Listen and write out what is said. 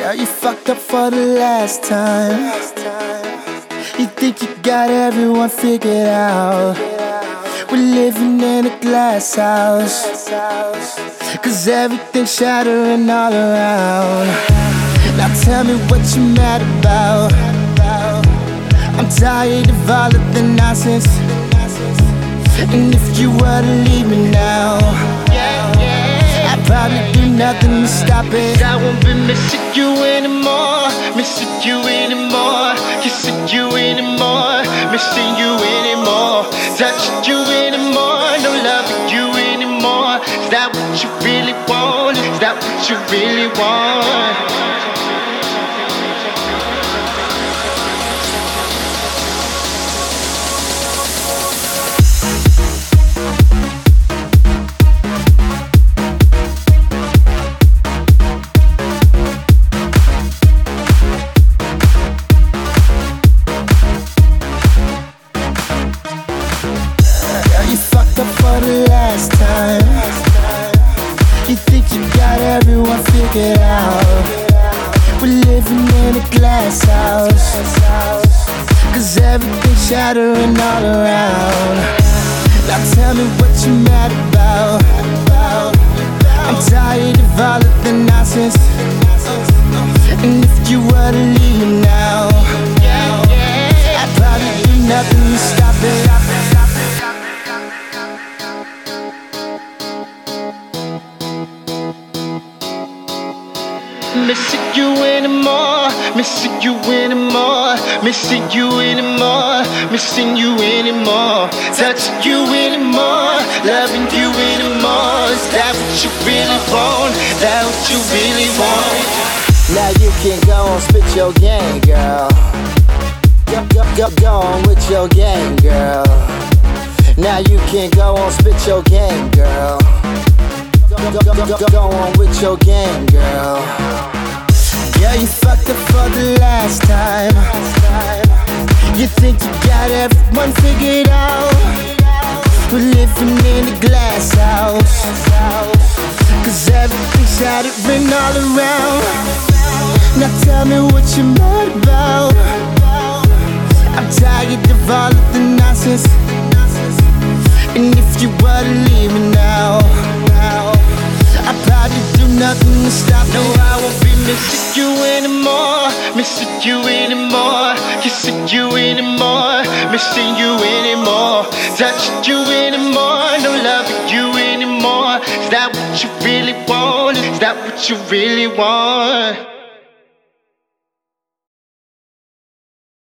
Girl, you fucked up for the last time. You think you got everyone figured out. We're living in a glass house, 'cause everything's shattering all around. Now tell me what you mad about. I'm tired of all of the nonsense. And if you were to leave me now, I'd probably do nothing to stop it. I won't be missing you anymore, missing you anymore, kissing you anymore, missing you anymore, touching you anymore, no loving you anymore. Is that what you really want? Is that what you really want? For the last time, you think you got everyone figured out. We're living in a glass house, 'cause everything's shattering all around. Now tell me what you mad about. I'm tired of all of the nonsense. And if you were to leave me now, I'd probably do nothing to stop it. Missing you anymore, missing you anymore, missing you anymore, missing you anymore, touching you anymore, loving you anymore. Is that what you really want? Is that what you really want? Now you can go and spit your game, girl. Go on with your game, girl. Now you can go and spit your game, girl. Go on with your game, girl. Yeah, you fucked up for the last time. You think you got everyone figured out. We're living in a glass house, 'cause everything's shattering all around. Now tell me what you're mad about. I'm tired of all of the nonsense. And if you were to leave me now, I'd probably do nothing to stop. No, I won't be missing you anymore, missing you anymore, kissing you anymore, missing you anymore, touching you anymore, no loving you anymore. Is that what you really want? Is that what you really want?